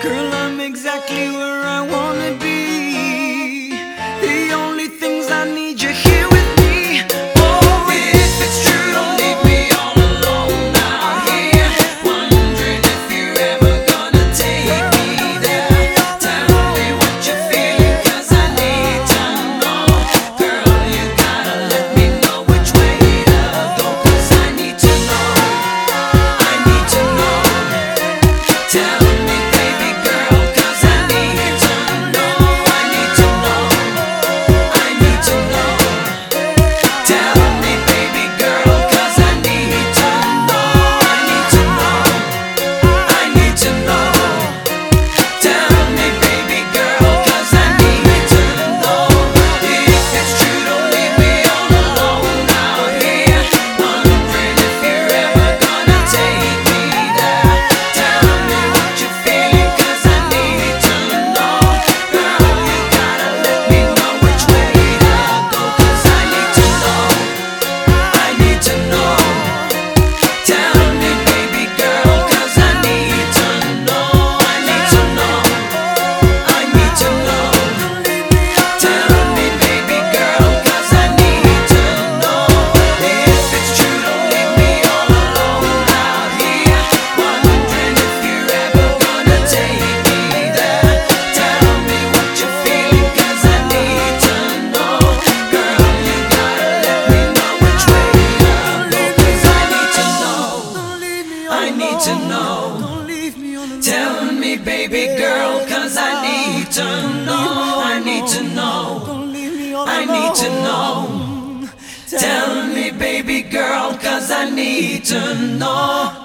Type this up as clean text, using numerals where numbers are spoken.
Girl, I'm exactly where I wanna be. The only things I need you here with me. Oh, if it's true, don't leave me all alone out here, wondering if you're ever gonna take me there. Tell me what you're feeling, 'cause I need to know. Girl, you gotta let me know which way to go, 'cause I need to know. I need to know. Tell me, baby girl, 'cause I need to know. I need to know. I need to know. Tell me, baby girl, 'cause I need to know. I need to know. I need to know. Tell me, baby girl, 'cause I need to know. If it's true, don't leave me all alone out here, wondering if you're ever gonna take me there. Tell me what you're feeling, 'cause I need to know. Girl, you gotta let me know which way to go, 'cause I need to know. I need to know. Tell me, baby girl, 'cause I need to know. I need to know. I need to know. Tell me, baby girl, 'cause I need to know. If it's true, don't leave me all alone out here, wondering if you're ever gonna take me there. Tell me what you're feeling, 'cause I need to know. Girl, you gotta let me know which way to go, 'cause I need to know. I need to know. Tell me, baby girl, 'cause I need to know. I need to know. I need to know. Tell me, baby girl, 'cause I need to know.